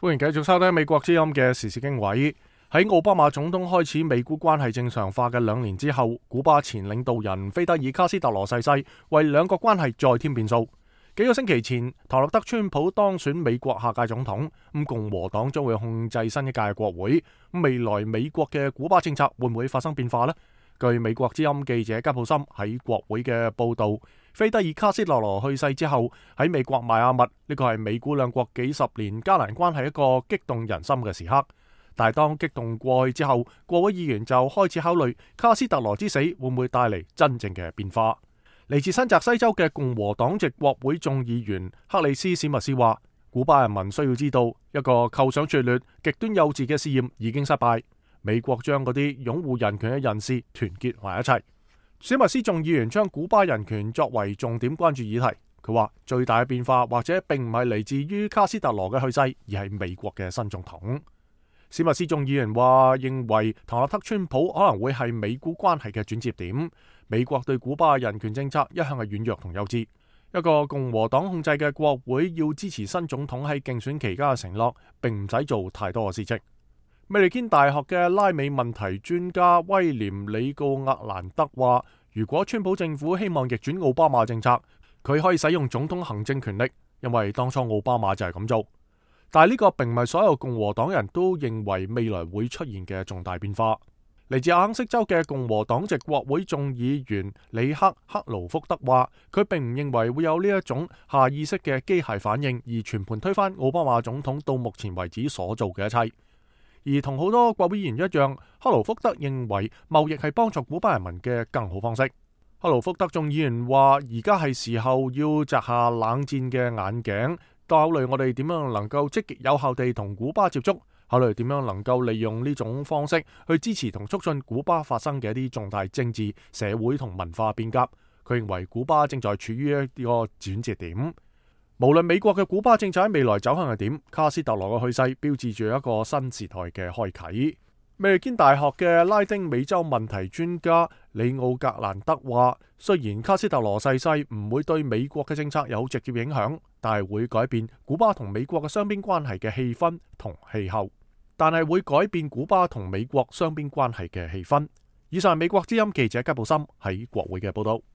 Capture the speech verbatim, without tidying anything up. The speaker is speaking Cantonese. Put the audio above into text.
歡迎繼續收聽美國之音嘅時事經緯。喺奧巴馬總統開始美古關係正常化嘅兩年之後，古巴前領導人菲德爾卡斯特羅逝世，為兩國關係再添變數。幾個星期前，唐納德川普當選美國下屆總統，咁共和黨將會控制新一屆國會。未來美國嘅古巴政策會唔會發生變化呢？據美國之音記者吉普森喺國會嘅報道，菲德爾卡斯特羅去世之後，喺美國邁阿密，呢個係美古兩國幾十年加難關係一個激動人心嘅時刻。但係當激動過去之後，國會議員就開始考慮卡斯特羅之死會唔會帶嚟真正嘅變化。嚟自新澤西州嘅共和黨籍國會眾議員克里斯史密斯話，古巴人民需要知道，一個構想拙劣、極端幼稚嘅試驗已經失敗。美國將嗰啲擁護人權嘅人士團結埋一齊。史密斯眾議員將古巴人權作為重點關注議題。佢話最大嘅變化或者並唔係嚟自於卡斯特羅嘅去世，而係美國嘅新總統。史密斯眾議員話認為唐納德川普可能會係美古關係嘅轉折點。美國對古巴人權政策一向係軟弱同幼稚。一個共和黨控制嘅國會要支持新總統喺競選期間嘅承諾，並唔使做太多嘅事情。美利堅大學嘅拉美問題專家威廉里告厄蘭德話，如果川普政府希望逆轉奧巴馬政策，佢可以使用總統行政權力，因為當初奧巴馬就係咁做。但係呢個並唔係所有共和黨人都認為未來會出現嘅重大變化。嚟自阿肯色州嘅共和黨籍國會眾議員里克克勞福德話，佢並唔認為會有呢一種下意識嘅機械反應，而全盤推翻奧巴馬總統到目前為止所做嘅一切。而同好多國會議員一樣，克勞福德認為貿易係幫助古巴人民嘅更好方式。克勞福德眾議員話，而家係時候要摘下冷戰嘅眼鏡，考慮我哋點樣能夠積極有效地同古巴接觸，考慮點樣能夠利用呢種方式去支持同促進古巴發生嘅一啲重大政治、社會同文化變革。佢認為古巴正在處於一個轉折點。無論美國嘅古巴政策喺未來走向係點，卡斯特羅嘅去世標誌住一個新時代嘅開啟。美利堅大學嘅拉丁美洲問題專家里奧格蘭德話，雖然卡斯特羅逝世唔會對美國嘅政策有直接影響，但係會改變古巴同美國嘅雙邊關係嘅氣氛同氣候。但係會改變古巴同美國雙邊關係嘅氣氛。以上係美國之音記者吉布森喺國會嘅報道。